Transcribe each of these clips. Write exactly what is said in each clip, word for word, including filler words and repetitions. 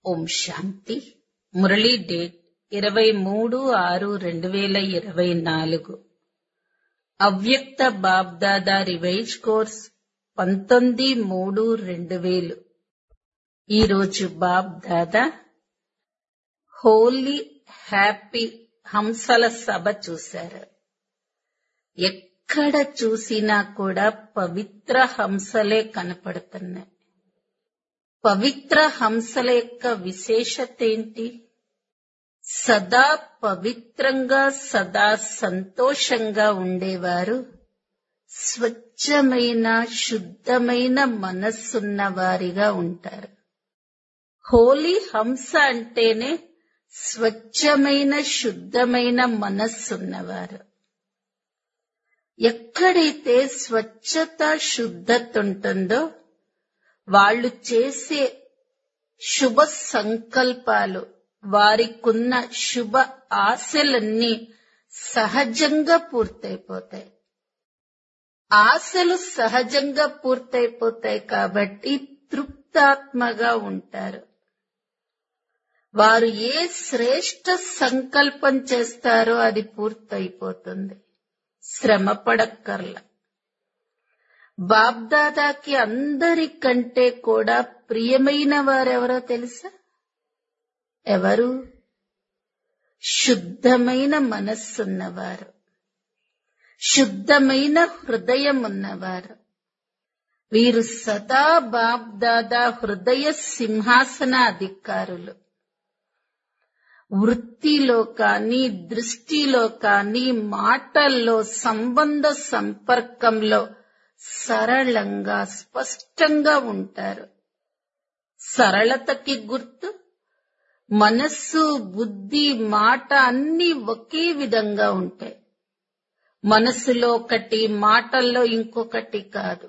ఓం శాంతి. Murali date ఇరవై మూడు ఆరు రెండు వేల ఇరవై నాలుగు. అవ్యక్త బాబ్దాదా రివైజ్ కోర్స్ పంతొమ్మిది మూడు రెండు వేలు. ఈరోజు బాబ్దాదా హోలీ హ్యాపీ హంసల సభ చూశారు. ఎక్కడ చూసినా కూడా పవిత్ర హంసలే కనపడుతున్నాయి. పవిత్ర హంసల యొక్క విశేషత ఏంటి? సదా పవిత్రంగా సదా సంతోషంగా ఉండేవారు, స్వచ్ఛమైన శుద్ధమైన మనస్సున్న వారిగా ఉంటారు. హోలీ హంస అంటేనే స్వచ్ఛమైన శుద్ధమైన మనస్సున్నవారు. ఎక్కడైతే స్వచ్ఛత శుద్ధత ఉంటుందో వాళ్ళు చేసే శుభ సంకల్పాలు, వారికున్న శుభ ఆశలన్నీ సహజంగా పూర్తయిపోతాయి. ఆశలు సహజంగా పూర్తయిపోతాయి కాబట్టి తృప్తాత్మగా ఉంటారు. వారు ఏ శ్రేష్ఠ సంకల్పం చేస్తారో అది పూర్తయిపోతుంది. శ్రమ పడక్కర్ల. బాబ్దాదాకి అందరికంటే కూడా ప్రియమైన వారెవరో తెలుసా? ఎవరు? శుద్ధమైన మనస్సున్నవారు, శుద్ధమైన హృదయం ఉన్నవారు. వీరు సదా బాబ్దాదా హృదయ సింహాసన అధికారులు. వృత్తిలో కానీ, దృష్టిలో కానీ, మాటల్లో, సంబంధ సంపర్కంలో సరళంగా స్పష్టంగా ఉంటారు. సరళతకి గుర్తు మనస్సు, బుద్ధి, మాట అన్నీ ఒకే విధంగా ఉంటాయి. మనస్సులో ఒకటి, మాటల్లో ఇంకొకటి కాదు.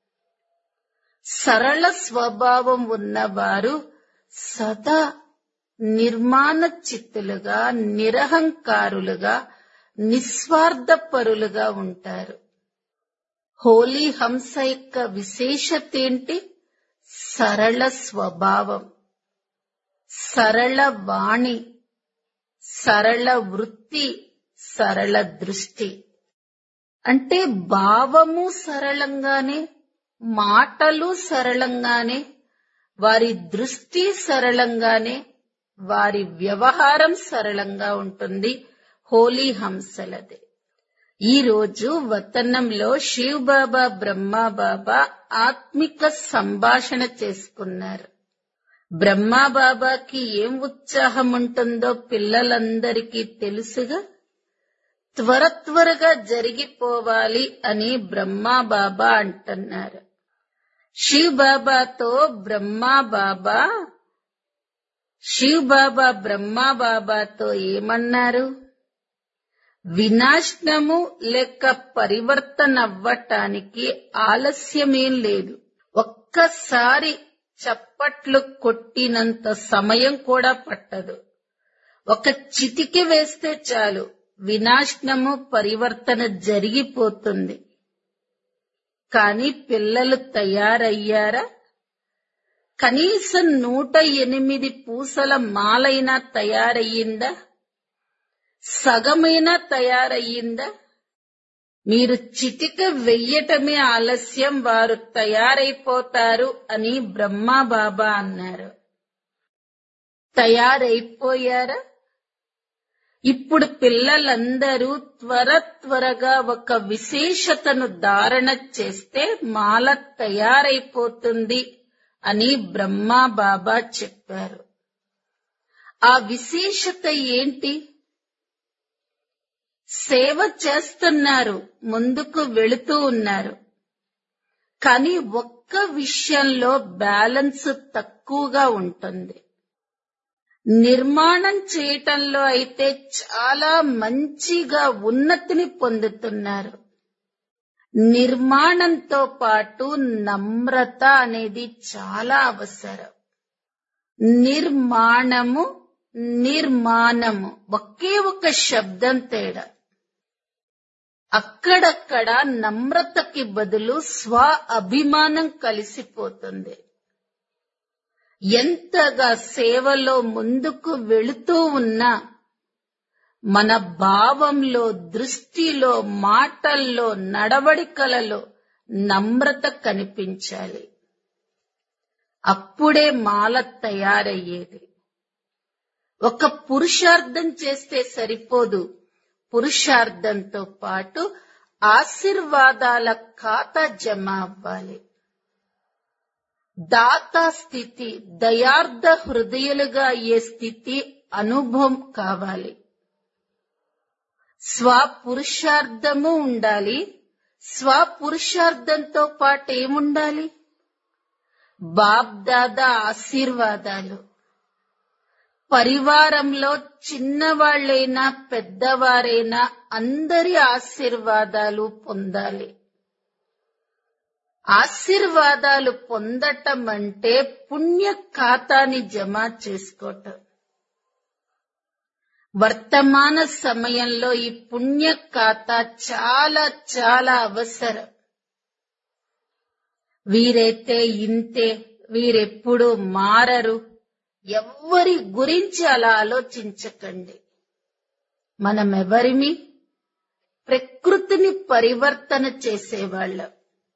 సరళ స్వభావం ఉన్నవారు సదా నిర్మాణ చిత్తులుగా, నిరహంకారులుగా, నిస్వార్థపరులుగా ఉంటారు. హోలీ హంస యొక్క విశేషత ఏంటి? సరళ స్వభావం, సరళ వాణి, సరళ వృత్తి, సరళ దృష్టి. అంటే భావము సరళంగానే, మాటలు సరళంగానే, వారి దృష్టి సరళంగానే, వారి వ్యవహారం సరళంగా ఉంటుంది. హోలీ హంసలదే. ఈ రోజు వతనంలో శివ్ బాబా, బ్రహ్మా బాబా ఆత్మిక సంభాషణ చేసుకున్నారు. బ్రహ్మా బాబాకి ఏం ఉత్సాహం ఉంటుందో పిల్లలందరికీ తెలుసుగా. త్వర త్వరగా జరిగిపోవాలి అని బ్రహ్మా బాబా అంటున్నారు. శివ్ బాబాతో బ్రహ్మా బాబా శివ్ బాబా బ్రహ్మా బాబాతో ఏమన్నారు? వినాశనము లేక పరివర్తన అవ్వటానికి ఆలస్యమేం లేదు. ఒక్కసారి చప్పట్లు కొట్టినంత సమయం కూడా పట్టదు. ఒక చిటికి వేస్తే చాలు, వినాశనము పరివర్తన జరిగిపోతుంది. కానీ పిల్లలు తయారయ్యారా? కనీసం నూట ఎనిమిది పూసల మాలైనా తయారయ్యిందా? సగమైనా తయారయ్యిందా? మీరు చిటిక వెయ్యటమే ఆలస్యం, వారు తయారైపోతారు అని బ్రహ్మా బాబా అన్నారు. తయారైపోయారా? ఇప్పుడు పిల్లలందరూ త్వర త్వరగా ఒక విశేషతను ధారణ చేస్తే మాల తయారైపోతుంది అని బ్రహ్మా బాబా చెప్పారు. ఆ విశేషత ఏంటి? సేవ చేస్తున్నారు, ముందుకు వెళుతూ ఉన్నారు. కానీ ఒక్క విషయంలో బ్యాలెన్స్ తక్కువగా ఉంటుంది. నిర్మాణం చేయటంలో అయితే చాలా మంచిగా ఉన్నతిని పొందుతున్నారు. నిర్మాణంతో పాటు నమ్రత అనేది చాలా అవసరం. నిర్మాణము, నిర్మాణము ఒకే ఒక శబ్దం తేడా. అక్కడక్కడ నమ్రతకి బదులు స్వ అభిమానం కలిసిపోతుంది. ఎంతగా సేవలో ముందుకు వెళుతూ ఉన్నా మన భావంలో, దృష్టిలో, మాటల్లో, నడవడికలలో నమ్రత కనిపించాలి. అప్పుడే మాల తయారయ్యేది. ఒక పురుషార్థం చేస్తే సరిపోదు, పురుషార్థంతో పాటు ఆశీర్వాదాల ఖాతా జమ అవ్వాలి. దాతా స్థితి, దయార్థ హృదయులుగా అయ్యే స్థితి అనుభవం కావాలి. స్వపురుషార్థము ఉండాలి. స్వపురుషార్థంతో పాటు ఏముండాలి? బాబ్దాదా ఆశీర్వాదాలు. పరివారంలో చిన్నవాళ్లైనా పెద్దవారైనా అందరి ఆశీర్వాదాలు పొందాలి. ఆశీర్వాదాలు పొందటం అంటే పుణ్య ఖాతాని జమ చేసుకోవటం. వర్తమాన సమయంలో ఈ పుణ్య ఖాతా చాలా చాలా అవసరం. వీరైతే ఇంతే, వీరెప్పుడు మారరు, ఎవ్వరి గురించి అలా ఆలోచించకండి. మనమెవరిమి? ప్రకృతిని పరివర్తన చేసేవాళ్ళం.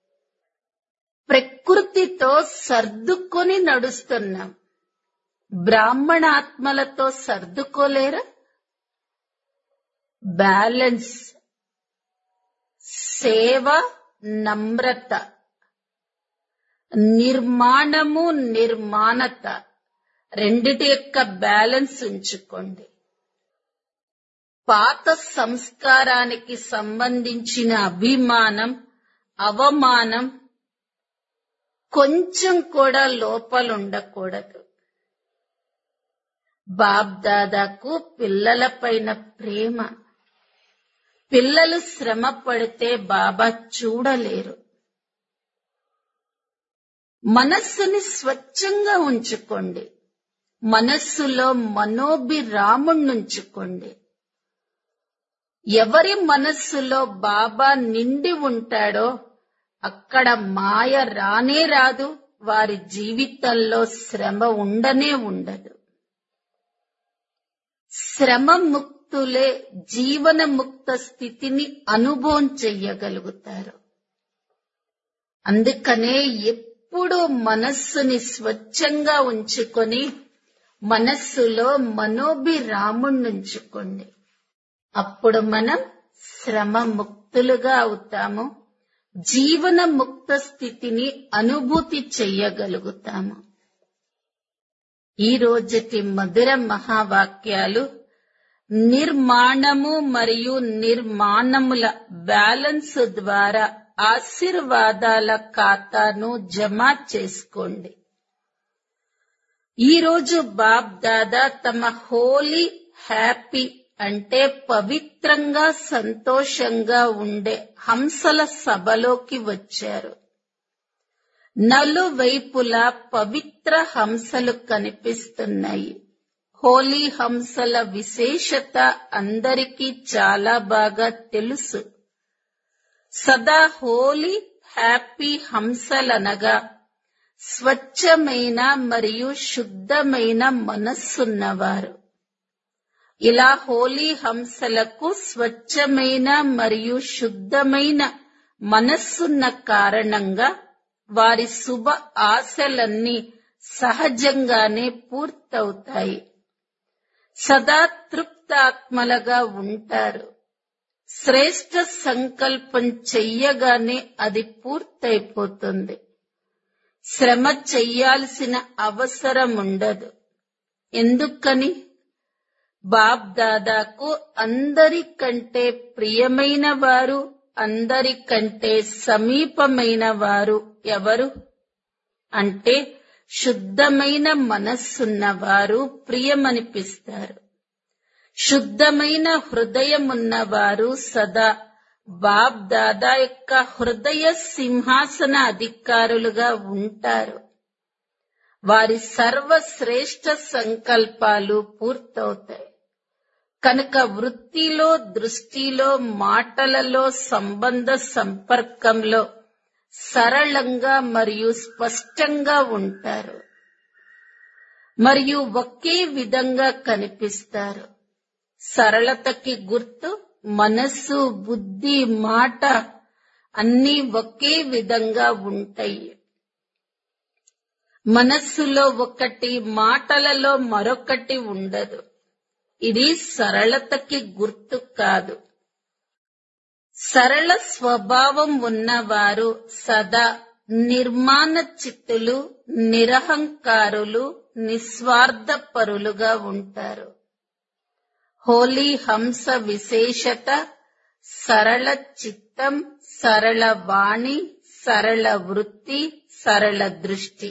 ప్రకృతితో సర్దుకొని నడుస్తున్నాం. బ్రాహ్మణాత్మలతో సర్దుకోలేరా? బ్యాలెన్స్, సేవ, నమ్రత, నిర్మాణము, నిర్మాణత, రెండిటి యొక్క బ్యాలెన్స్ ఉంచుకోండి. పాత సంస్కారానికి సంబంధించిన అభిమానం, అవమానం కొంచెం కూడా లోపలుండకూడదు. బాబ్దాదాకు పిల్లలపైన ప్రేమ. పిల్లలు శ్రమ పడితే బాబా చూడలేరు. మనస్సుని స్వచ్ఛంగా ఉంచుకోండి. మనస్సులో మనోభిరాముణ్ణుంచుకోండి. ఎవరి మనస్సులో బాబా నిండి ఉంటాడో అక్కడ మాయ రానే రాదు. వారి జీవితంలో శ్రమ ఉండనే ఉండదు. శ్రమ ముక్తులే జీవన ముక్త స్థితిని అనుభవం చెయ్యగలుగుతారు. అందుకనే ఎప్పుడు మనస్సుని స్వచ్ఛంగా ఉంచుకొని మనస్సులో మనోభిరాముణ్ణుంచుకోండి. అప్పుడు మనం శ్రమ ముక్తులుగా అవుతాము. జీవన ముక్త స్థితిని అనుభూతి చెయ్యగలుగుతాము. ఈ రోజటి మధుర మహావాక్యాలు నిర్మాణము మరియు నిర్మాణముల బ్యాలెన్స్ ద్వారా ఆశీర్వాదాల ఖాతాను జమ చేసుకోండి. ఈ రోజు బాబ్ దాదా తమ హోలీ హ్యాపీ అంటే పవిత్రంగా సంతోషంగా ఉండే హంసల సభలోకి వచ్చారు. నలువైపులా పవిత్ర హంసలు కనిపిస్తున్నాయి. హోలీ హంసల విశేషత అందరికీ చాలా బాగా తెలుసు. సదా హోలీ హ్యాపీ హంసలనగా స్వచ్ఛమైన మరియు శుద్ధమైన మనస్సున్నవారు. ఇలా హోలీ హంసలకు స్వచ్ఛమైన మరియు శుద్ధమైన మనస్సున్న కారణంగా వారి శుభ ఆశలన్నీ సహజంగానే పూర్తవుతాయి. సదా తృప్తాత్మలుగా ఉంటారు. శ్రేష్ఠ సంకల్పం చెయ్యగానే అది పూర్తయిపోతుంది. శ్రమ చెయ్యాల్సిన అవసరం ఉండదు. ఎందుకని? బాబ్ దాదాకు అందరికంటే ప్రియమైన వారు, అందరికంటే సమీపమైన వారు ఎవరు అంటే శుద్ధమైన మనస్సున్నవారు ప్రియమనిపిస్తారు. శుద్ధమైన హృదయమున్నవారు సదా బాబ్ దాదా యొక్క హృదయ సింహాసన అధికారులుగా ఉంటారు. వారి సర్వశ్రేష్ఠ సంకల్పాలు పూర్తవుతాయి. కనుక వృత్తిలో, దృష్టిలో, మాటలలో, సంబంధ సంపర్కంలో సరళంగా మరియు స్పష్టంగా ఉంటారు. మరియు ఒకే విధంగా కనిపిస్తారు. సరళతకి గుర్తు మనస్సు, బుద్ధి, మాట అన్నీ ఒకే విధంగా ఉంటాయి. మనస్సులో ఒకటి, మాటలలో మరొకటి ఉండదు. ఇది సరళతకి గుర్తు కాదు. సరళ స్వభావం ఉన్నవారు సదా నిర్మాణ చిత్తులు, నిరహంకారులు, నిస్వార్థపరులుగా ఉంటారు. హోలీ హంస విశేషత సరళ చిత్తం, సరళ వాణి, సరళ వృత్తి, సరళ దృష్టి.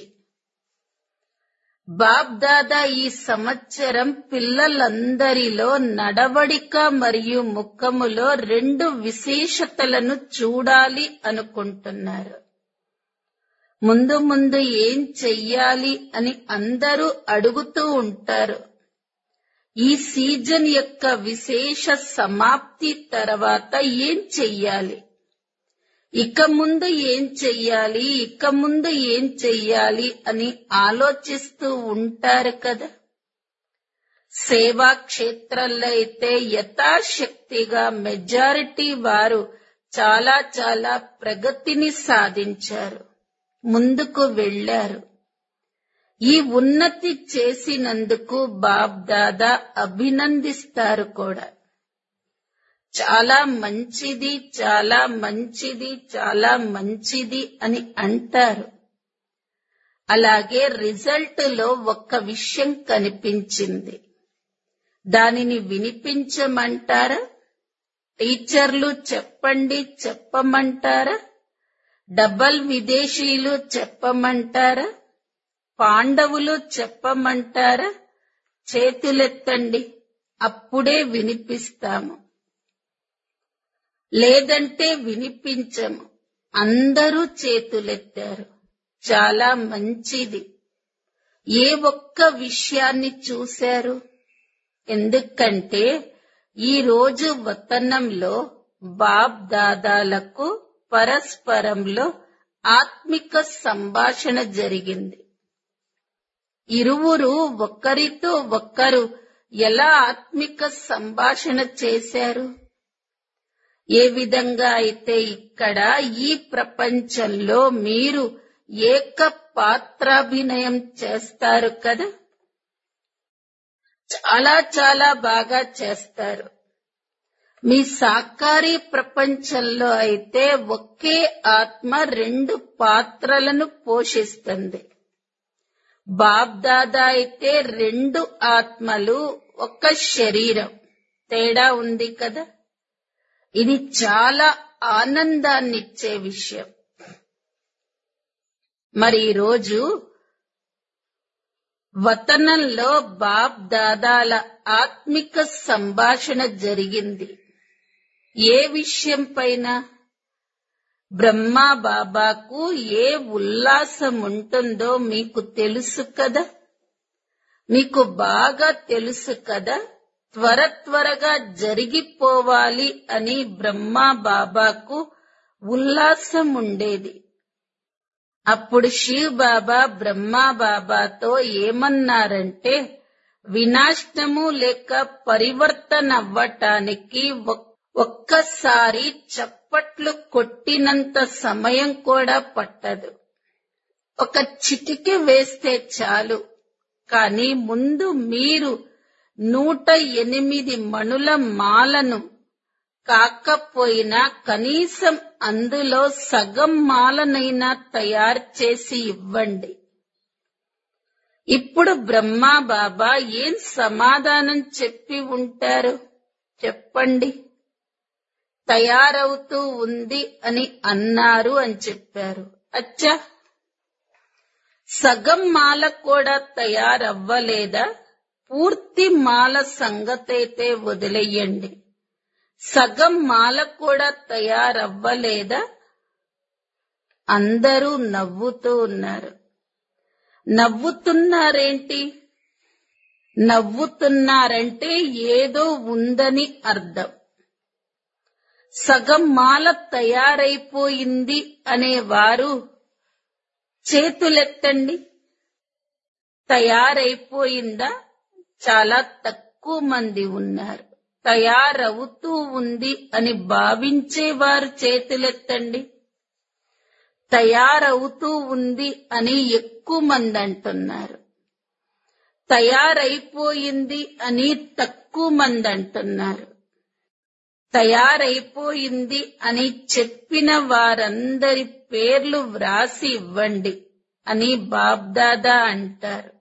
బాప్ దాదా ఈ సంవత్సరం పిల్లలందరిలో నడవడిక మరియు ముఖములో రెండు విశేషతలను చూడాలి అనుకుంటున్నారు. ముందు ముందు ఏం చెయ్యాలి అని అందరూ అడుగుతూ ఉంటారు. ఈ సీజన్ యొక్క విశేష సమాప్తి తర్వాత ఏం చెయ్యాలి, ఇక ముందు ఏం చెయ్యాలి, ఇక ముందు ఏం చెయ్యాలి అని ఆలోచిస్తూ ఉంటారు కదా. సేవా క్షేత్రాల్లో అయితే యథాశక్తిగా మెజారిటీ వారు చాలా చాలా ప్రగతిని సాధించారు, ముందుకు వెళ్లారు. ఈ ఉన్నతి చేసినందుకు బాప్ దాదా అభినందిస్తారు కూడా. చాలా మంచిది, చాలా మంచిది, చాలా మంచిది అని అంటారు. అలాగే రిజల్ట్ లో ఒక్క విషయం కనిపించింది. దానిని వినిపించమంటారా? టీచర్లు చెప్పండి చెప్పమంటారా? డబల్ విదేశీయులు చెప్పమంటారా? పాండవులు చెప్పమంటారా? చేతులెత్తండి, అప్పుడే వినిపిస్తాము. లేదంటే వినిపించము. అందరూ చేతులెత్తారు. చాలా మంచిది. ఏ ఒక్క విషయాన్ని చూశారు? ఎందుకంటే ఈ రోజు వతనంలో బాప్ దాదాలకు పరస్పరంలో ఆత్మిక సంభాషణ జరిగింది. ఇరువురు ఒకరితో ఒకరు ఎలా ఆత్మిక సంభాషణ చేశారు? ఏ విధంగా అయితే ఇక్కడ ఈ ప్రపంచంలో మీరు ఏక పాత్రాభినయం చేస్తారు కదా, చాలా చాలా బాగా చేస్తారు. మీ సాకారీ ప్రపంచంలో అయితే ఒకే ఆత్మ రెండు పాత్రలను పోషిస్తుంది. బాప్ దాదా అయితే రెండు ఆత్మలు, ఒక శరీరం. తేడా ఉంది కదా. ఇది చాలా ఆనందాన్నిచ్చే విషయం. మరి ఈరోజు వతనంలో బాప్ దాదాల ఆత్మిక సంభాషణ జరిగింది. ఏ విషయం పైన? బ్రహ్మా బాబాకు ఏ ఉల్లాసం ఉంటుందో మీకు తెలుసు కదా, మీకు బాగా తెలుసు కదా. త్వర త్వరగా జరిగిపోవాలి అని బ్రహ్మా బాబాకు ఉల్లాసం ఉండేది. అప్పుడు శివ్ బాబా బ్రహ్మా బాబాతో ఏమన్నారంటే, వినాశనము లేక పరివర్తన అవ్వటానికి ఒక్కసారి చప్పట్లు కొట్టినంత సమయం కూడా పట్టదు. ఒక చిటికె వేస్తే చాలు. కానీ ముందు మీరు నూట ఎనిమిది మణుల మాలను కాకపోయినా కనీసం అందులో సగం మాలనైనా తయారు చేసి ఇవ్వండి. ఇప్పుడు బ్రహ్మా బాబా ఏం సమాధానం చెప్పి ఉంటారు చెప్పండి? తయారవుతూ ఉంది అని అన్నారు అని చెప్పారు. అచ్చా, సగం మాల కూడా తయారవ్వలేదా? పూర్తి మాల సంగతైతే వదిలేయండి. సగం మాల కూడా తయారవ్వలేదా? అందరూ నవ్వుతూ ఉన్నారు. నవ్వుతున్నారేంటి? నవ్వుతున్నారంటే ఏదో ఉందని అర్థం. సగం మాల తయారైపోయింది అనేవారు చేతులెత్తండి. తయారైపోయిందా? చాలా తక్కువ మంది ఉన్నారు. తయారవుతూ ఉంది అని భావించేవారు చేతులెత్తండి. తయారవుతూ ఉంది అని ఎక్కువ మంది అంటున్నారు. తయారైపోయింది అని తక్కువ మంది అంటున్నారు. తయారైపోయింది అని చెప్పిన వారందరి పేర్లు వ్రాసి ఇవ్వండి అని బాబ్దాదా అంటారు.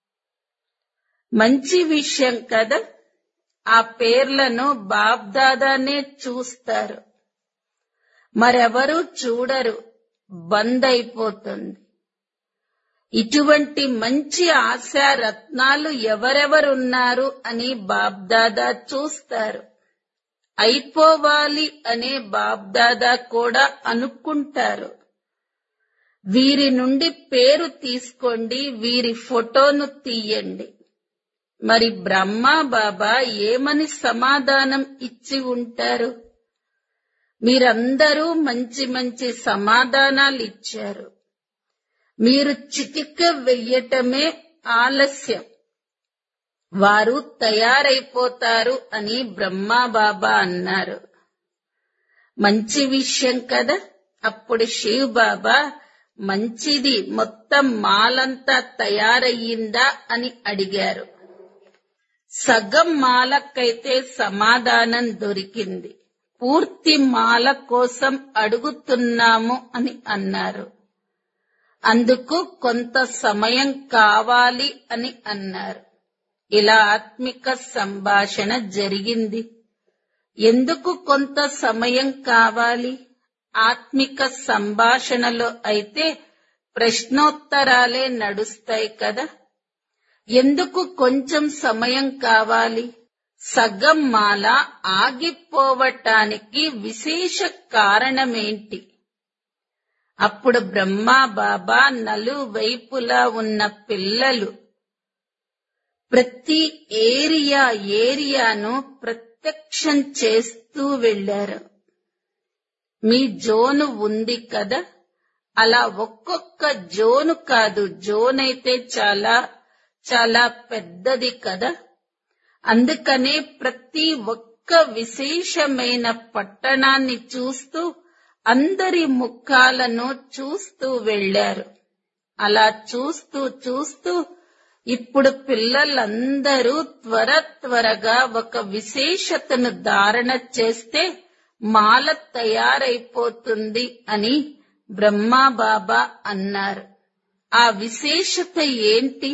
మంచి విషయం కదా. ఆ పేర్లను బాబ్దాదానే చూస్తారు, మరెవరూ చూడరు. బంద్ అయిపోతుంది. ఇటువంటి మంచి ఆశా రత్నాలు ఎవరెవరున్నారు అని బాబ్దాదా చూస్తారు. అయిపోవాలి అనే బాబ్దాదా కూడా అనుకుంటారు. వీరి నుండి పేరు తీసుకోండి, వీరి ఫోటోను తీయండి. మరి బ్రహ్మా బాబా ఏమని సమాధానం ఇచ్చి ఉంటారు? మీరందరూ మంచి మంచి సమాధానాలు ఇచ్చారు. మీరు చిటిక వెయ్యటమే ఆలస్యం, వారు తయారైపోతారు అని బ్రహ్మా బాబా అన్నారు. మంచి విషయం కదా. అప్పుడు శివ్ బాబా, మంచిది, మొత్తం మాలంతా తయారయ్యిందా అని అడిగారు. సగం మాలకైతే సమాధానం దొరికింది. పూర్తి మాల కోసం అడుగుతున్నాము అని అన్నారు. అందుకు కొంత సమయం కావాలి అని అన్నారు. ఇలా ఆత్మిక సంభాషణ జరిగింది. ఎందుకు కొంత సమయం కావాలి? ఆత్మిక సంభాషణలో అయితే ప్రశ్నోత్తరాలే నడుస్తాయి కదా. ఎందుకు కొంచెం సమయం కావాలి? సగం మాల ఆగిపోవటానికి విశేష కారణమేంటి? అప్పుడు బ్రహ్మా బాబా నలువైపులా ఉన్న పిల్లలు ప్రతి ఏరియా ఏరియాను ప్రత్యక్షం చేస్తూ వెళ్లారు. మీ జోను ఉంది కదా, అలా ఒక్కొక్క జోను కాదు, జోన్ అయితే చాలా చాలా పెద్దది కదా. అందుకనే ప్రతి ఒక్క విశేషమైన పట్టణాన్ని చూస్తూ అందరి ముఖాలను చూస్తూ వెళ్లారు. అలా చూస్తూ చూస్తూ ఇప్పుడు పిల్లలందరూ త్వర త్వరగా ఒక విశేషతను ధారణ చేస్తే మాల తయారైపోతుంది అని బ్రహ్మా బాబా అన్నారు. ఆ విశేషత ఏంటి?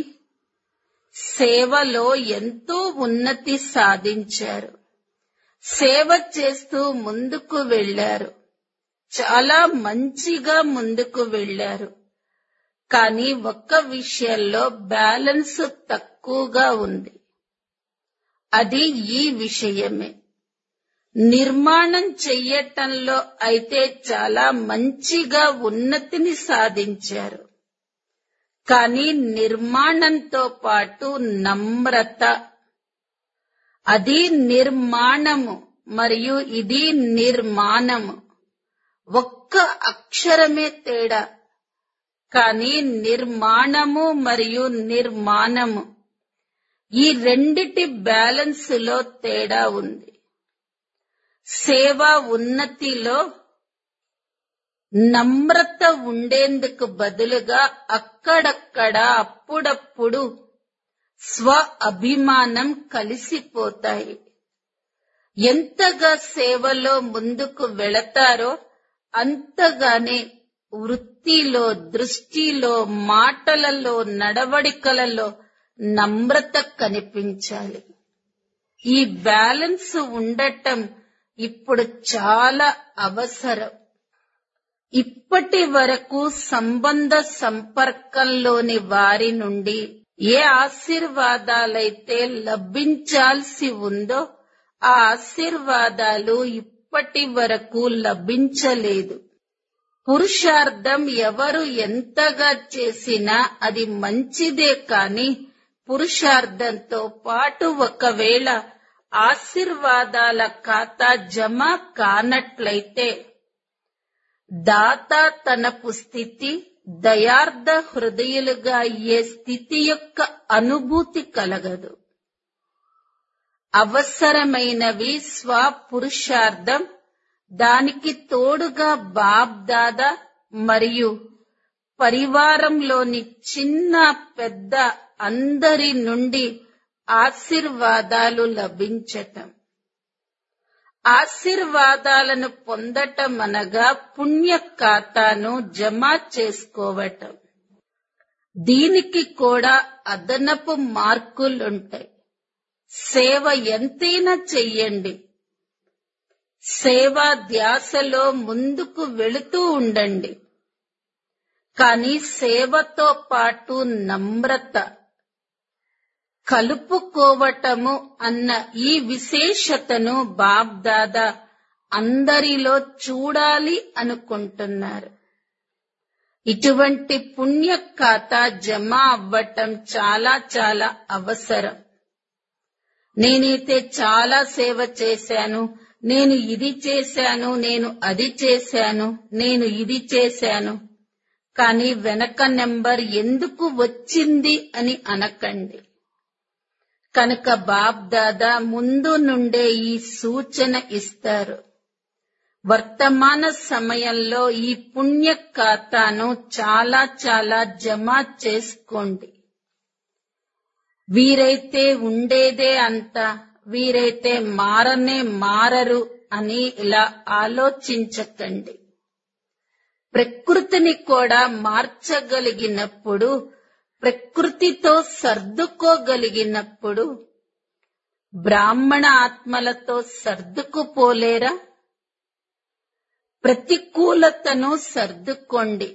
సేవలో ఎంతో ఉన్నతి సాధించారు. సేవ చేస్తూ ముందుకు వెళ్లారు. చాలా మంచిగా ముందుకు వెళ్లారు. కానీ ఒక్క విషయంలో బ్యాలెన్స్ తక్కువగా ఉంది. అది ఈ విషయమే. నిర్మాణం చెయ్యటంలో అయితే చాలా మంచిగా ఉన్నతిని సాధించారు. కానీ నిర్మాణంతో పాటు నమ్రత, అది నిర్మాణము మరియు ఇది నిర్మాణము. ఒక్క అక్షరమే తేడా. కానీ నిర్మాణము మరియు నిర్మాణము ఈ రెండిటి బ్యాలెన్స్ లో తేడా ఉంది. సేవా ఉన్నతిలో నమ్రత ఉండేందుకు బదులుగా అక్కడక్కడ అప్పుడప్పుడు స్వ అభిమానం కలిసిపోతాయి. ఎంతగా సేవలో ముందుకు వెళతారో అంతగానే వృత్తిలో, దృష్టిలో, మాటలలో, నడవడికలలో నమ్రత కనిపించాలి. ఈ బ్యాలెన్స్ ఉండటం ఇప్పుడు చాలా అవసరం. ఇప్పటి వరకు సంబంధ సంపర్కంలోని వారి నుండి ఏ ఆశీర్వాదాలైతే లభించాల్సి ఉందో ఆ ఆశీర్వాదాలు ఇప్పటి వరకు లభించలేదు. పురుషార్థం ఎవరు ఎంతగా చేసినా అది మంచిదే, కాని పురుషార్థంతో పాటు ఒకవేళ ఆశీర్వాదాల ఖాతా జమ కానట్లయితే దాత తనపు స్థితి దయార్థ హృదయులుగా అయ్యే స్థితి యొక్క అనుభూతి కలగదు. అవసరమైనవి స్వపురుషార్థం, దానికి తోడుగా బాప్ దాదా మరియు పరివారంలోని చిన్న పెద్ద అందరి నుండి ఆశీర్వాదాలు లభించటం. ఆశీర్వాదాలను పొందటం అనగా పుణ్య ఖాతాను జమ చేసుకోవటం. దీనికి కూడా అదనపు మార్కులుంటాయి. సేవ ఎంతైనా చెయ్యండి. సేవా ధ్యాసలో ముందుకు వెళుతూ ఉండండి. కానీ సేవతో పాటు నమ్రత కలుపుకోవటము అన్న ఈ విశేషతను బాప్ దాదా అందరిలో చూడాలి అనుకుంటున్నారు. ఇటువంటి పుణ్య ఖాతా జమ అవ్వటం చాలా చాలా అవసరం. నేనైతే చాలా సేవ చేశాను, నేను ఇది చేశాను, నేను అది చేశాను, నేను ఇది చేశాను, కానీ వెనక నెంబర్ ఎందుకు వచ్చింది అని అనకండి. కనుక బాప్ దాదా ముందు నుండే ఈ సూచన ఇస్తారు. వర్తమాన సమయంలో ఈ పుణ్య ఖాతాను చాలా చాలా జమ చేసుకోండి. వీరైతే ఉండేదే అంత, వీరైతే మారనే మారరు అని ఇలా ఆలోచించకండి. ప్రకృతిని కూడా మార్చగలిగినప్పుడు, ప్రకృతితో సర్దుకోగలిగినప్పుడు బ్రాహ్మణ ఆత్మలతో సర్దుకుపోలేరా? ప్రతికూలతను సర్దుకోండి.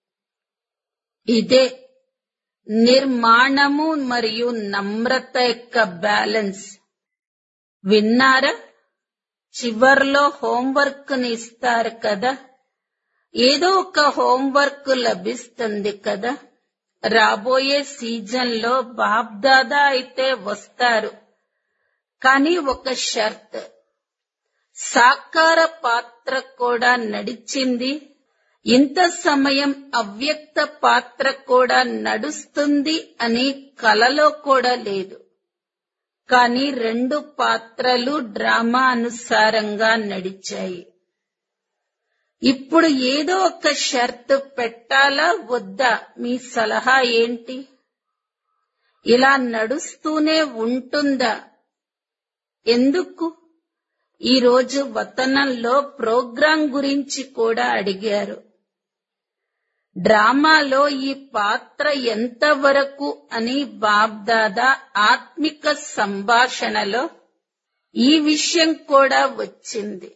ఇదే నిర్మాణము మరియు నమ్రత యొక్క బ్యాలెన్స్. విన్నారా? చివర్లో హోంవర్క్ ని ఇస్తారు కదా, ఏదో ఒక హోంవర్క్ లభిస్తుంది కదా. రాబోయే సీజన్ లో బాప్ దాదా అయితే వస్తారు, కానీ ఒక షరత్, సాకార పాత్ర కూడా నడిచింది, ఇంత సమయం అవ్యక్త పాత్ర కూడా నడుస్తుంది అని కలలో కూడా లేదు. కానీ రెండు పాత్రలు డ్రామా అనుసారంగా నడిచాయి. ఇప్పుడు ఏదో ఒక షరతు పెట్టాలా వద్దా? మీ సలహా ఏంటి? ఇలా నడుస్తూనే ఉంటుందా? ఎందుకు? ఈరోజు వతనంలో ప్రోగ్రాం గురించి కూడా అడిగారు. డ్రామాలో ఈ పాత్ర ఎంతవరకు అని బాప్ దాదా ఆత్మిక సంభాషణలో ఈ విషయం కూడా వచ్చింది.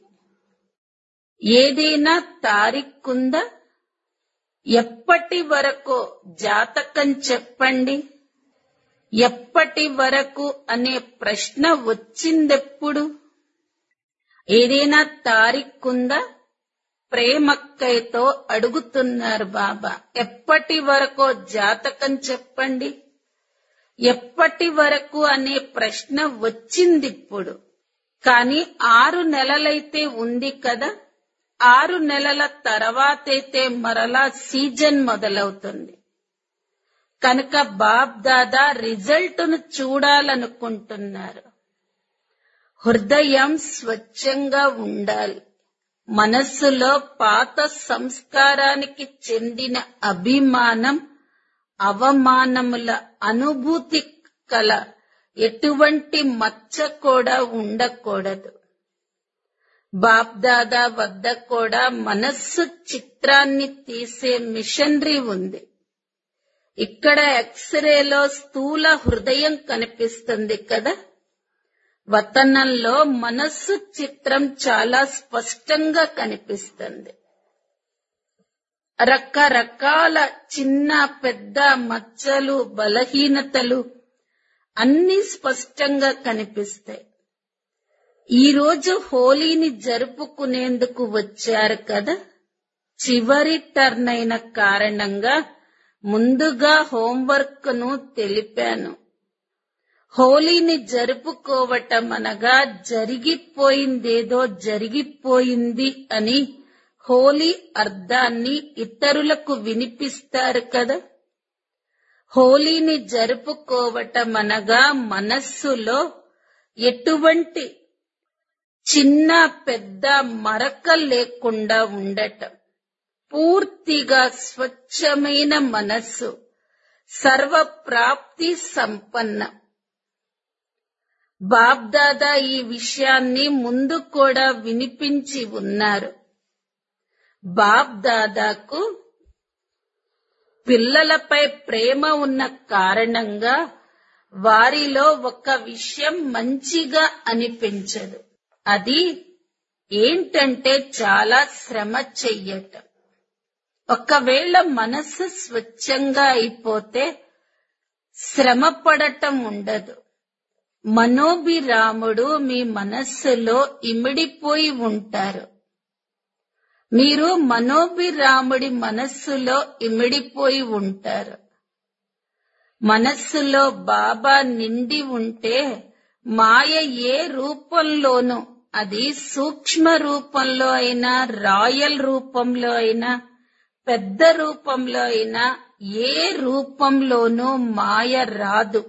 ఏదైనా తారీఖుందా? ఎప్పటి వరకు జాతకం చెప్పండి. ఎప్పటి వరకు అనే ప్రశ్న వచ్చిందెప్పుడు? ఏదైనా తారీఖుందా? ప్రేమక్కయ్యతో అడుగుతున్నారు బాబా, ఎప్పటి వరకు జాతకం చెప్పండి. ఎప్పటి వరకు అనే ప్రశ్న వచ్చిందిప్పుడు. కానీ ఆరు నెలలైతే ఉంది కదా, ఆరు నెలల తర్వాతైతే మరలా సీజన్ మొదలవుతుంది. కనుక బాప్ దాదా రిజల్ట్ను చూడాలనుకుంటున్నారు. హృదయం స్వచ్ఛంగా ఉండాలి. మనస్సులో పాత సంస్కారానికి చెందిన అభిమానం, అవమానముల అనుభూతి కల ఎటువంటి మచ్చ కూడా ఉండకూడదు. బాప్ దాదా వద్ద కూడా మనస్సు చిత్రాన్ని తీసే మిషనరీ ఉంది. ఇక్కడ ఎక్స్రేలో స్థూల హృదయం కనిపిస్తుంది కదా, వతనంలో మనస్సు చిత్రం చాలా స్పష్టంగా కనిపిస్తుంది. రకరకాల చిన్న పెద్ద మచ్చలు, బలహీనతలు అన్నీ స్పష్టంగా కనిపిస్తాయి. ఈ రోజు హోలీని జరుపుకునేందుకు వచ్చారు కదా, చివరి టర్న్ అయిన కారణంగా ముందుగా హోంవర్క్ ను తెలిపాను. హోలీని జరుపుకోవటం అనగా జరిగిపోయిందేదో జరిగిపోయింది అని హోలీ అర్థాన్ని ఇతరులకు వినిపిస్తారు కదా. హోలీని జరుపుకోవటం అనగా మనస్సులో ఎటువంటి చిన్న పెద్ద మరక లేకుండా ఉండటం. పూర్తిగా స్వచ్ఛమైన మనస్సు, సర్వప్రాప్తి సంపన్నం. బాబ్దాదా ఈ విషయాన్ని ముందు కూడా వినిపించి ఉన్నారు. బాబ్దాదాకు పిల్లలపై ప్రేమ ఉన్న కారణంగా వారిలో ఒక విషయం మంచిగా అనిపించదు. అది ఏంటంటే చాలా శ్రమ చెయ్యటం. ఒకవేళ మనస్సు స్వచ్ఛంగా అయిపోతే శ్రమ పడటం ఉండదు. మనోభిరాముడు మీ మనస్సులో ఇమిడిపోయి ఉంటారు. మీరు మనోభిరాముడి మనస్సులో ఇమిడిపోయి ఉంటారు. మనస్సులో బాబా నిండి ఉంటే మాయ ఏ రూపంలోనూ, అది సూక్ష్మ రూపంలో అయినా, రాయల్ రూపంలో అయినా, పెద్ద రూపంలో అయినా, ఏ రూపంలోనూ మాయ రాదు.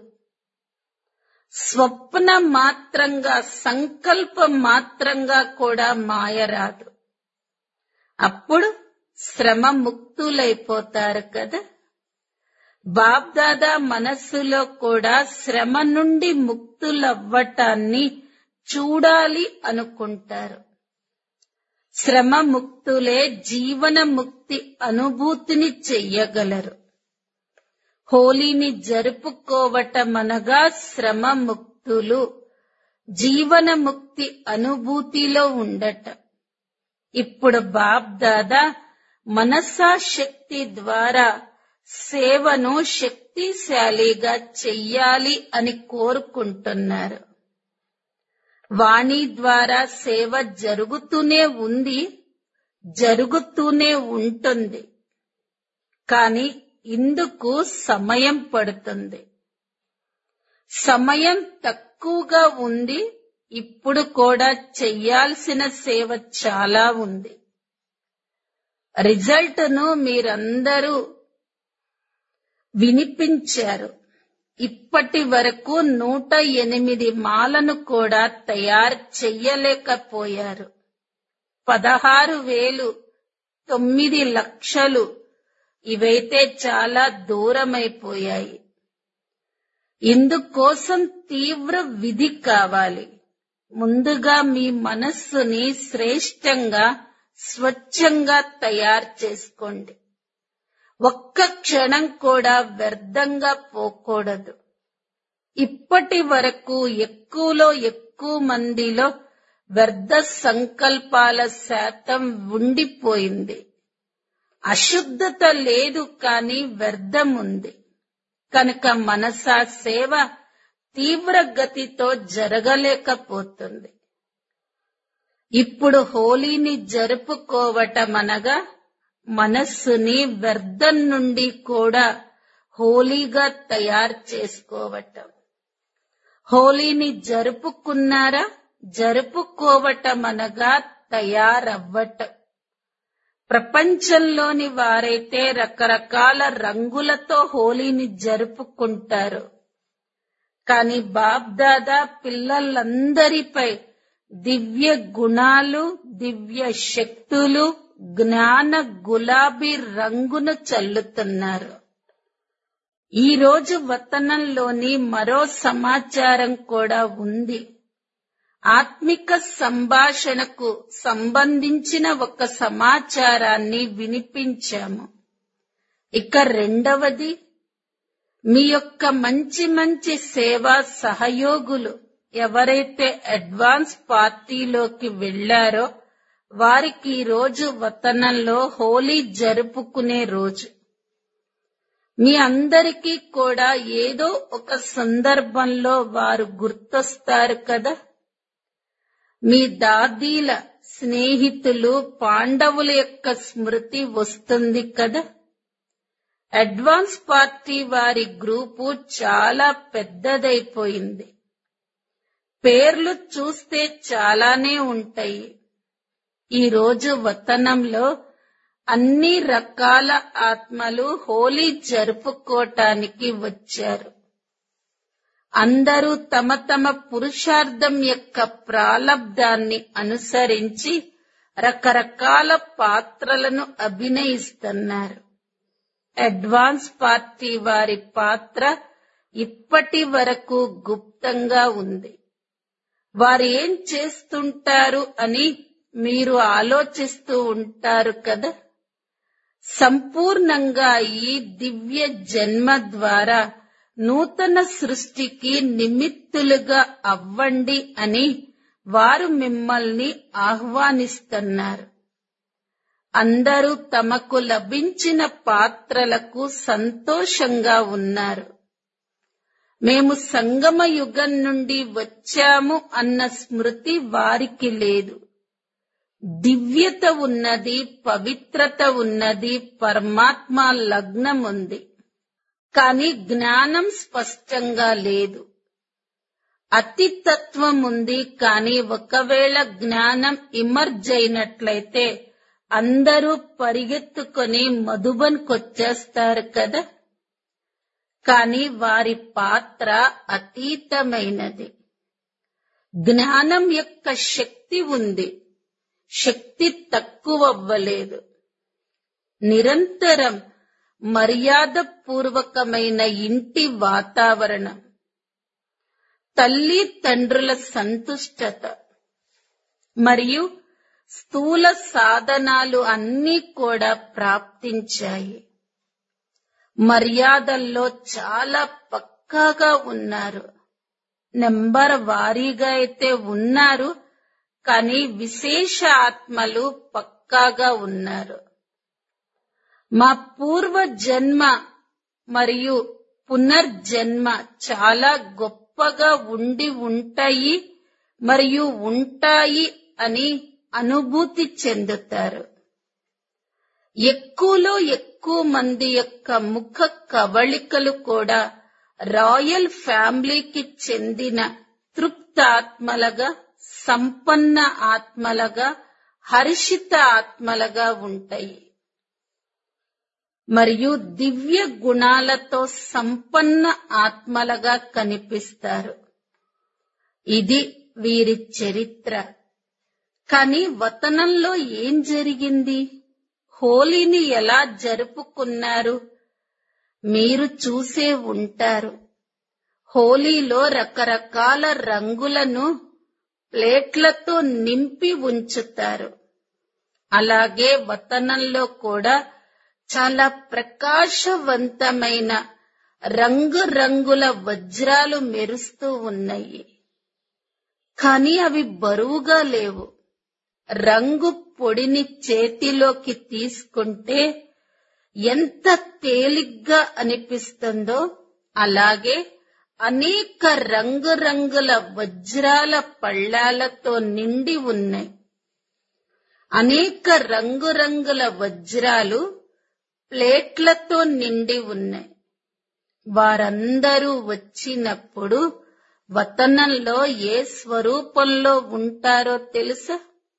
స్వప్న మాత్రంగా, సంకల్పం మాత్రంగా కూడా మాయ రాదు. అప్పుడు శ్రమ ముక్తులైపోతారు కదా. బాబ్దాదా మనస్సులో కూడా శ్రమ నుండి ముక్తులవ్వటాన్ని చూడాలి అనుకుంటారు. శ్రమ ముక్తులే జీవన ముక్తి అనుభూతిని చెయ్యగలరు. హోలీని జరుపుకోవటమనగా శ్రమ ముక్తులు, జీవన ముక్తి అనుభూతిలో ఉండటం. ఇప్పుడు బాబ్దాదా మనసా శక్తి ద్వారా సేవను శక్తిశాలిగా చెయ్యాలి అని కోరుకుంటున్నారు. వాణి ద్వారా సేవ జరుగుతూనే ఉంది, జరుగుతూనే ఉంటుంది. కానీ ఇందుకు సమయం పడుతుంది. సమయం తక్కువగా ఉంది. ఇప్పుడు కూడా చెయ్యాల్సిన సేవ చాలా ఉంది. రిజల్ట్ను మీరందరూ వినిపించారు. ఇప్పటి వరకు నూట ఎనిమిది మాలను కూడా తయారు చెయ్యలేకపోయారు. పదహారు వేలు తొమ్మిది లక్షలు ఇవైతే చాలా దూరమైపోయాయి. ఇందుకోసం తీవ్ర విధి కావాలి. ముందుగా మీ మనస్సుని శ్రేష్టంగా, స్వచ్ఛంగా తయారు చేసుకోండి. ఒక్క క్షణం కూడా వ్యర్థంగా పోకూడదు. ఇప్పటి వరకు ఎక్కువలో ఎక్కువ మందిలో వ్యర్థ సంకల్పాల శాతం ఉండిపోయింది. అశుద్ధత లేదు, కానీ వ్యర్థం ఉంది. కనుక మనసా సేవ తీవ్ర గతితో జరగలేకపోతుంది. ఇప్పుడు హోలీని జరుపుకోవటమనగా మనస్సుని వ్యర్థం నుండి కూడా హోలీగా తయారు చేసుకోవటం. హోలీని జరుపుకున్నారా? జరుపుకోవటమనగా తయారవ్వటం. ప్రపంచంలోని వారైతే రకరకాల రంగులతో హోలీని జరుపుకుంటారు. కాని బాబ్దాదా పిల్లలందరిపై దివ్య గుణాలు, దివ్య శక్తులు, జ్ఞాన గులాబీ రంగును చల్లుతున్నారు. ఈ రోజు వతనంలోని మరో సమాచారం కూడా ఉంది. ఆత్మిక సంభాషణకు సంబంధించిన ఒక సమాచారాన్ని వినిపించాము. ఇక రెండవది, మీ యొక్క మంచి మంచి సేవా సహయోగులు ఎవరైతే అడ్వాన్స్ పార్టీలోకి వెళ్లారో వారికి ఈ రోజు వతనంలో హోలీ జరుపుకునే రోజు. మీ అందరికీ కూడా ఏదో ఒక సందర్భంలో వారు గుర్తొస్తారు కదా. మీ దాదీల స్నేహితులు పాండవుల యొక్క స్మృతి వస్తుంది కదా. అడ్వాన్స్ పార్టీ వారి గ్రూపు చాలా పెద్దదైపోయింది. పేర్లు చూస్తే చాలానే ఉంటాయి. ఈ రోజు వతనంలో అన్ని రకాల ఆత్మలు హోలీ జరుపుకోటానికి వచ్చారు. అందరూ తమ తమ పురుషార్థం యొక్క ప్రాలబ్ధాన్ని అనుసరించి రకరకాల పాత్రలను అభినయిస్తున్నారు. అడ్వాన్స్ పార్టీ వారి పాత్ర ఇప్పటి వరకు గుప్తంగా ఉంది. వారు ఏం చేస్తుంటారు అని మీరు ఆలోచిస్తూ ఉంటారు కదా. సంపూర్ణంగా ఈ దివ్య జన్మ ద్వారా నూతన సృష్టికి నిమిత్తులుగా అవ్వండి అని వారు మిమ్మల్ని ఆహ్వానిస్తున్నారు. అందరూ తమకు లభించిన పాత్రలకు సంతోషంగా ఉన్నారు. మేము సంగమ యుగం నుండి వచ్చాము అన్న స్మృతి వారికి లేదు. దివ్యత ఉన్నది, పవిత్రత ఉన్నది, పరమాత్మ లగ్నం ఉంది. కానీ జ్ఞానం స్పష్టంగా లేదు. అతితత్వం ఉంది, కానీ ఒకవేళ జ్ఞానం ఇమర్జ్ అయినట్లయితే అందరూ పరిగెత్తుకొని మధుబన్కొచ్చేస్తారు కదా. కానీ వారి పాత్ర అతీతమైనది. జ్ఞానం యొక్క శక్తి ఉంది, శక్తి తక్కువవ్వలేదు. నిరంతరం మర్యాద పూర్వకమైన ఇంటి వాతావరణం, తల్లి తండ్రుల సంతుష్టత మరియు స్థూల సాధనాలు అన్నీ కూడా ప్రాప్తించాయి. మర్యాదల్లో చాలా పక్కాగా ఉన్నారు. నెంబర్ వారీగా అయితే ఉన్నారు, కానీ విశేష ఆత్మలు పక్కాగా ఉన్నారు. మా పూర్వ జన్మ మరియు పునర్జన్మ చాలా గొప్పగా ఉండి ఉంటాయి మరియు ఉంటాయి అని అనుభూతి చెందుతారు. ఎక్కువలో ఎక్కువ మంది యొక్క ముఖ కవళికలు కూడా రాయల్ ఫ్యామిలీకి చెందిన తృప్త ఆత్మలుగా, సంపన్న ఆత్మలుగా, హర్షిత ఆత్మలుగా ఉంటాయి. మరియు దివ్య గుణాలతో సంపన్న ఆత్మలుగా కనిపిస్తారు. ఇది వీరి చరిత్ర. కానీ వతనంలో ఏం జరిగింది? హోలీని ఎలా జరుపుకున్నారు? మీరు చూసే ఉంటారు. హోలీలో రకరకాల రంగులను ప్లేట్లతో నింపి ఉంచుతారు. అలాగే వతనంలో కూడా చాలా ప్రకాశవంతమైన రంగురంగుల వజ్రాలు మెరుస్తూ ఉన్నాయి. కానీ అవి బరువుగా లేవు. రంగు పొడిని చేతిలోకి తీసుకుంటే ఎంత తేలిగ్గా అనిపిస్తుందో అలాగే అనేక రంగురంగుల వజ్రాల పళ్ళాలతో నిండి ఉన్నాయి. అనేక రంగురంగుల వజ్రాలు ప్లేట్లతో నిండి ఉన్నాయి. వారందరూ వచ్చినప్పుడు వతనంలో ఏ స్వరూపంలో ఉంటారో తెలుసా?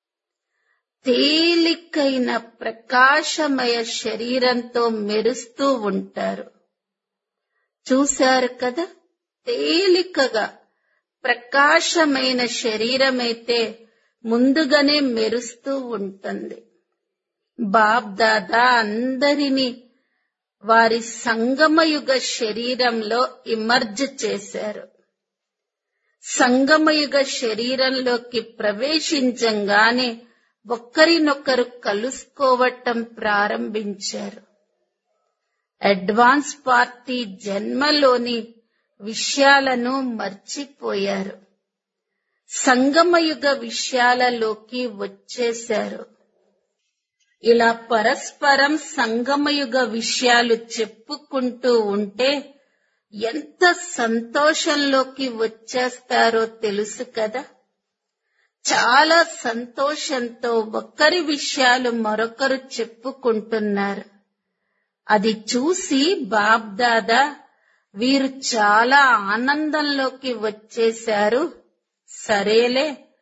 తేలికైన ప్రకాశమయ శరీరంతో మెరుస్తూ ఉంటారు. చూశారు కదా, తేలికగా ప్రకాశమైన శరీరమైతే ముందుగానే మెరుస్తూ ఉంటుంది. బాప్ దాదా అందరినీ వారి సంగమయుగ శరీరంలో ఇమర్జ్ చేశారు. సంగమయుగ శరీరంలోకి ప్రవేశించంగానే ఒక్కరినొకరు కలుసుకోవటం ప్రారంభించారు. అడ్వాన్స్ పార్టీ జన్మలోని విషయాలను మర్చిపోయారు. సంగమయుగ విషయాలలోకి వచ్చేశారు. ఇలా పరస్పరం సంగమయుగ విషయాలు చెప్పుకుంటూ ఉంటే ఎంత సంతోషంలోకి వచ్చేస్తారో తెలుసు కదా. చాలా సంతోషంతో ఒకరి విషయాలు మరొకరు చెప్పుకుంటున్నారు. అది చూసి బాప్ దాదా వీరు చాలా ఆనందంలోకి వచ్చేశారు. సరేలే,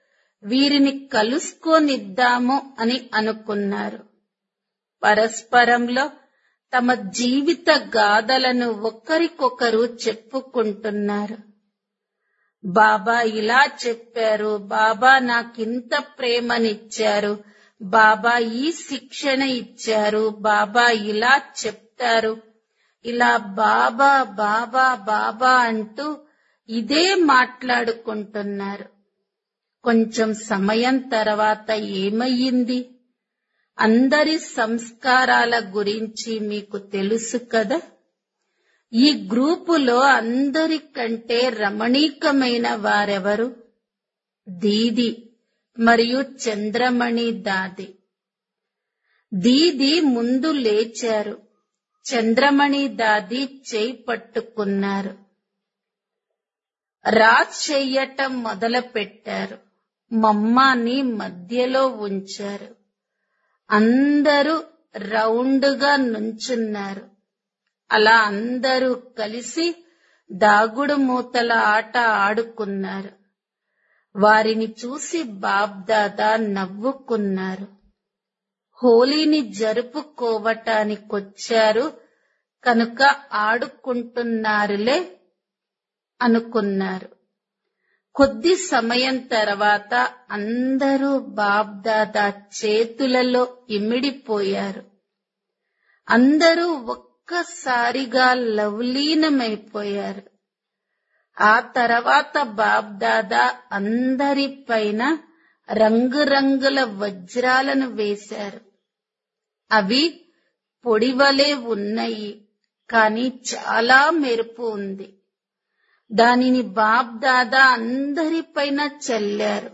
వీరిని కలుసుకోనిద్దాము అని అనుకున్నారు. పరస్పరంలో తమ జీవిత గాథలను ఒకరికొకరు చెప్పుకుంటున్నారు. బాబా ఇలా చెప్పారు, బాబా నాకింత ప్రేమనిచ్చారు, బాబా ఈ శిక్షణ ఇచ్చారు, బాబా ఇలా చెప్తారు. ఇలా బాబా బాబా బాబా అంటూ ఇదే మాట్లాడుకుంటున్నారు. కొంచెం సమయం తర్వాత ఏమయ్యింది? అందరి సంస్కారాల గురించి మీకు తెలుసు కదా. ఈ గ్రూపులో అందరికంటే రమణీకమైన వారెవరు? దీది మరియు చంద్రమణి దాది. దీది ముందు లేచారు, చంద్రమణి దాది చేయి పట్టుకున్నారు. రాజ్ చెయ్యటం మొదలు పెట్టారు. మమ్మాని మధ్యలో ఉంచారు. అందరూ రౌండ్గా నుంచున్నారు. అలా అందరూ కలిసి దాగుడు మూతల ఆట ఆడుకున్నారు. వారిని చూసి బాబ్దాదా నవ్వుకున్నారు. హోలీని జరుపుకోవటానికొచ్చారు కనుక ఆడుకుంటున్నారులే అనుకున్నారు. కొద్ది సమయం తర్వాత అందరూ బాబ్దాదా చేతులలో ఇమిడిపోయారు. అందరూ ఒక్కసారిగా లవలీనమైపోయారు. ఆ తర్వాత బాబ్దాదా అందరిపైన రంగురంగుల వజ్రాలను వేశారు. అవి పొడివలే ఉన్నాయి, కానీ చాలా మెరుపు ఉంది. దానిని బాబ్దాదా అందరిపైన చల్లారు.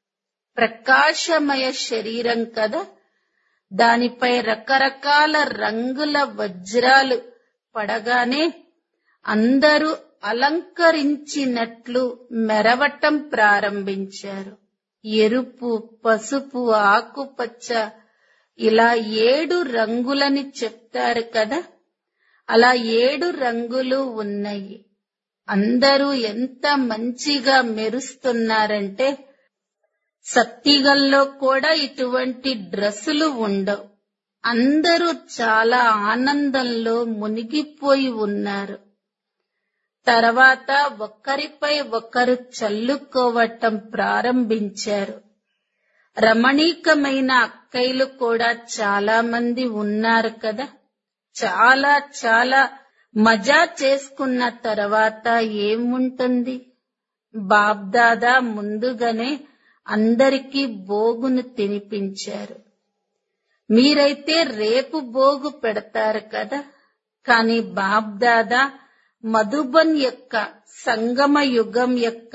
ప్రకాశమయ శరీరం కదా, దానిపై రకరకాల రంగుల వజ్రాలు పడగానే అందరూ అలంకరించినట్లు మెరవటం ప్రారంభించారు. ఎరుపు, పసుపు, ఆకుపచ్చ ఇలా ఏడు రంగులని చెప్తారు కదా, అలా ఏడు రంగులు ఉన్నాయి. అందరూ ఎంత మంచిగా మెరుస్తున్నారంటే సత్తిగల్లో కూడా ఇటువంటి డ్రెస్సులు ఉండవు. అందరూ చాలా ఆనందంలో మునిగిపోయి ఉన్నారు. తర్వాత ఒకరిపై ఒకరు చల్లుకోవటం ప్రారంభించారు. రమణీకమైన అక్కయ్యలు కూడా చాలా మంది ఉన్నారు కదా. చాలా చాలా మజా చేసుకున్న తర్వాత ఏముంటుంది? బాబ్దాదా ముందుగానే అందరికీ భోగును తినిపించారు. మీరైతే రేపు భోగు పెడతారు కదా, కానీ బాబ్దాదా మధుబన్ యొక్క సంగమ యుగం యొక్క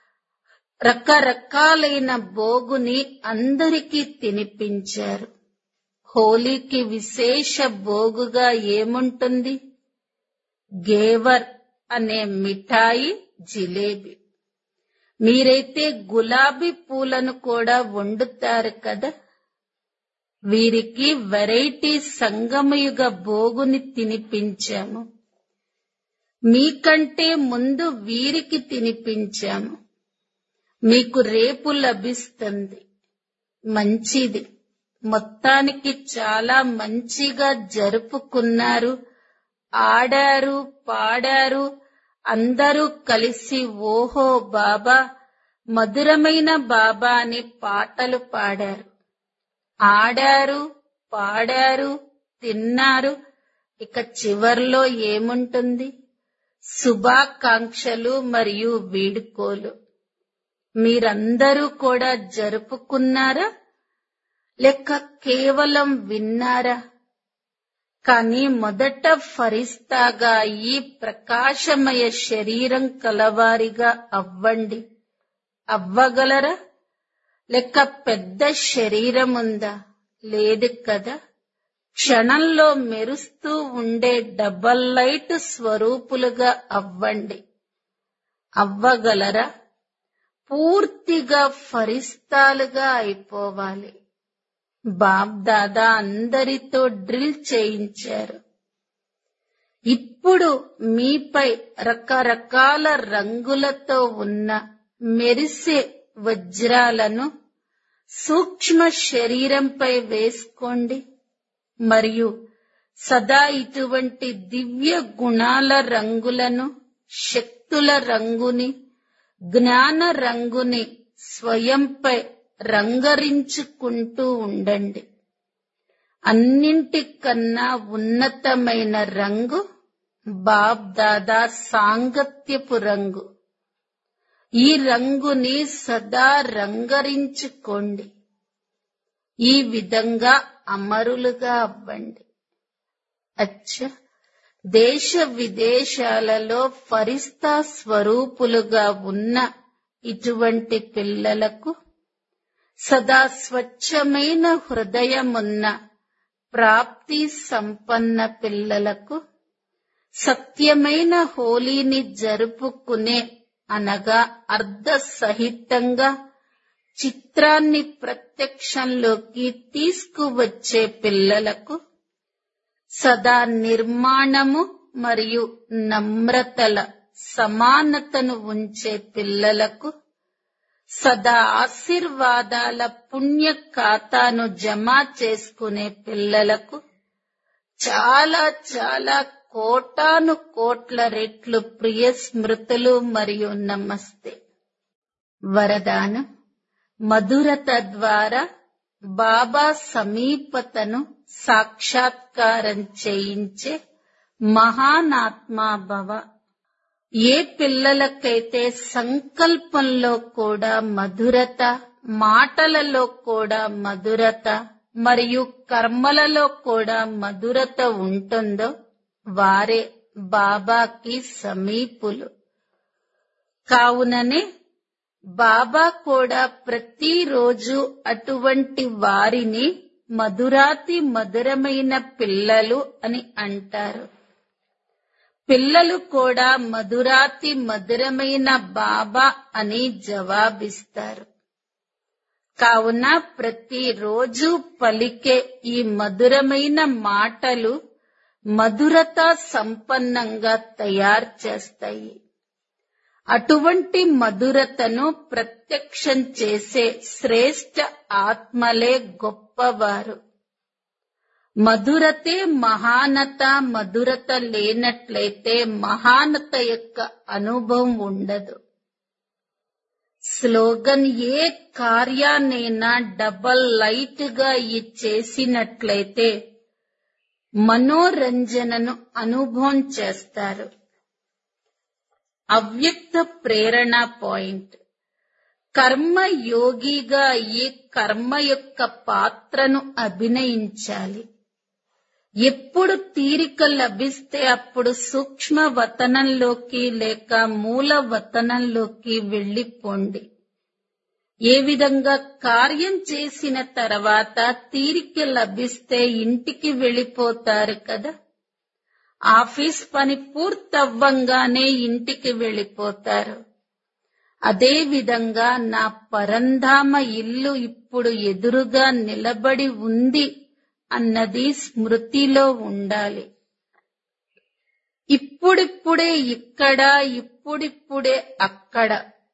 రకరకాలైన భోగుని అందరికీ తినిపించారు. హోలీకి విశేష భోగుగా ఏముంటుంది? గేవర్ అనే మిఠాయి, జిలేబీ. మీరైతే గులాబీ పూలను కూడా వండుతారు కదా. వీరికి వెరైటీ సంగమయుగ భోగుని తినిపించాము. మీకంటే ముందు వీరికి తినిపించాము. మీకు రేపు లభిస్తుంది. మంచిది. మొత్తానికి చాలా మంచిగా జరుపుకున్నారు, ఆడారు, పాడారు. అందరూ కలిసి ఓహో బాబా, మధురమైన బాబా అని పాటలు పాడారు. ఆడారు, పాడారు, తిన్నారు. ఇక చివర్లో ఏముంటుంది? శుభాకాంక్షలు మరియు వీడుకోలు. మీరందరూ కూడా జరుపుకున్నారా లేక కేవలం విన్నారా? కానీ మొదట ఫరిస్తాగా ఈ ప్రకాశమయ శరీరం కలవారిగా అవ్వండి. అవ్వగలరా? లేక పెద్ద శరీరం ఉందా? లేదు కదా. క్షణంలో మెరుస్తూ ఉండే డబల్ లైట్ స్వరూపులుగా అవ్వండి. అవ్వగలరా? పూర్తిగా ఫరిస్తాలుగా అయిపోవాలి. బాబ్దాదా అందరితో డ్రిల్ చేయించారు. ఇప్పుడు మీపై రకరకాల రంగులతో ఉన్న మెరిసే వజ్రాలను సూక్ష్మ శరీరంపై వేసుకోండి మరియు సదా ఇటువంటి దివ్య గుణాల రంగులను, శక్తుల రంగుని, జ్ఞాన రంగుని స్వయంపై రంగరించుకుంటూ ఉండండి. అన్నింటికన్నా ఉన్నతమైన రంగు బాప్ దాదా సాంగత్యపు రంగు. ఈ రంగుని సదా రంగరించుకోండి. ఈ విధంగా అమరులుగా అవ్వండి. అచ్చ, దేశ విదేశాలలో ఫరిస్తా స్వరూపులుగా ఉన్న ఇటువంటి పిల్లలకు, సదా స్వచ్ఛమైన హృదయమున్న ప్రాప్తి సంపన్న పిల్లలకు, సత్యమైన హోలీని జరుపుకునే అనగా అర్ధ సహితంగా చిత్రాన్ని ప్రత్యక్షంలోకి తీసుకువచ్చే పిల్లలకు, సదా నిర్మాణము మరియు నమ్రతల సమానతను ఉంచే పిల్లలకు, సదా ఆశీర్వాదాల పుణ్య ఖాతాను జమ చేసుకునే పిల్లలకు చాలా చాలా కోటాను కోట్ల రెట్లు ప్రియ స్మృతులు మరియు నమస్తే. వరదానం: మధురత ద్వారా బాబా సమీపతను సాక్షాత్కారం చేయించే మహానాత్మా భవ. ఏ పిల్లలకైతే సంకల్పంలో కూడా మధురత, మాటలలో కూడా మధురత మరియు కర్మలలో కూడా మధురత ఉంటుందో వారే బాబాకి సమీపులు. కావుననే బాబా కూడా ప్రతిరోజు అటువంటి వారిని మధురాతి మధురమైన పిల్లలు అని అంటారు. పిల్లలు కూడా మధురాతి మధురమైన బాబా అని జవాబిస్తారు. కావున ప్రతిరోజు పలికే ఈ మధురమైన మాటలు మధురత సంపన్నంగా తయారు చేస్తాయి. అటువంటి మధురతను ప్రత్యక్షం చేసే శ్రేష్ఠ ఆత్మలే గొప్పవారు. మధురతే మహానత. మధురత లేనట్లయితే మహానత యొక్క అనుభవం ఉండదు. స్లోగన్: ఏ కార్యాన్నైనా డబల్ లైట్ గా చేసినట్లయితే మనోరంజనను అనుభవం చేస్తారు. అవ్యక్త ప్రేరణ పాయింట్: కర్మ యోగిగా ఈ కర్మ యొక్క పాత్రను అభినయించాలి. ఎప్పుడు తీరిక లభిస్తే అప్పుడు సూక్ష్మ వతనంలోకి లేక మూల వతనంలోకి వెళ్లిపోండి. ఏ విధంగా కార్యం చేసిన తర్వాత తీరిక లభిస్తే ఇంటికి వెళ్లిపోతారు కదా. ఆఫీస్ పని పూర్తవ్వంగానే ఇంటికి వెళ్లిపోతారు. అదే విధంగా నా పరంధామ ఇల్లు ఇప్పుడు ఎదురుగా నిలబడి ఉంది అన్నది స్మృతిలో ఉండాలి. ఇప్పుడిప్పుడే ఇక్కడ, ఇప్పుడిప్పుడే అక్కడ.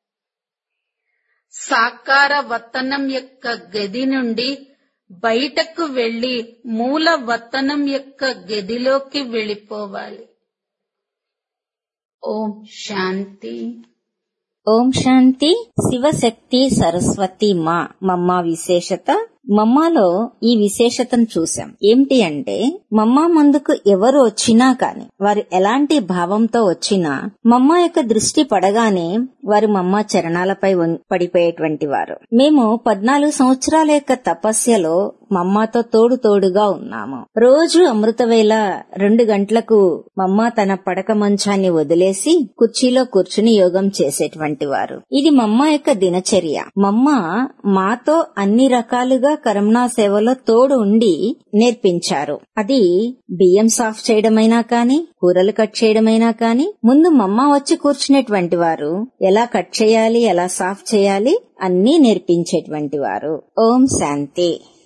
సాకార వతనం యొక్క గది నుండి బయటకు వెళ్లి మూల వతనం యొక్క గదిలోకి వెళ్ళిపోవాలి. ఓం శాంతి. ఓం శాంతి. శివశక్తి సరస్వతి మా మమ్మ విశేషత. మమ్మాలో ఈ విశేషతను చూశాం. ఏమిటి అంటే, మమ్మ ముందుకు ఎవరు వచ్చినా కాని, వారు ఎలాంటి భావంతో వచ్చినా మమ్మ యొక్క దృష్టి పడగానే వారు మమ్మ చరణాలపై పడిపోయేటువంటి వారు. మేము పద్నాలుగు సంవత్సరాల యొక్క తపస్యలో మమ్మతో తోడు తోడుగా ఉన్నాము. రోజు అమృతవేళ రెండు గంటలకు మమ్మ తన పడక మంచాన్ని వదిలేసి కుర్చీలో కూర్చుని యోగం చేసేటువంటి వారు. ఇది మమ్మ యొక్క దినచర్య. మమ్మ మాతో అన్ని రకాలుగా కరుణా సేవలో తోడు ఉండి నేర్పించారు. అది బియ్యం సాఫ్ చేయడమైనా కాని, కూరలు కట్ చేయడమైనా కాని, ముందు మమ్మ వచ్చి కూర్చునేటువంటి వారు ఎలా కట్ చేయాలి, ఎలా సాఫ్ చేయాలి అన్నీ నేర్పించేటువంటి వారు. ఓం శాంతి.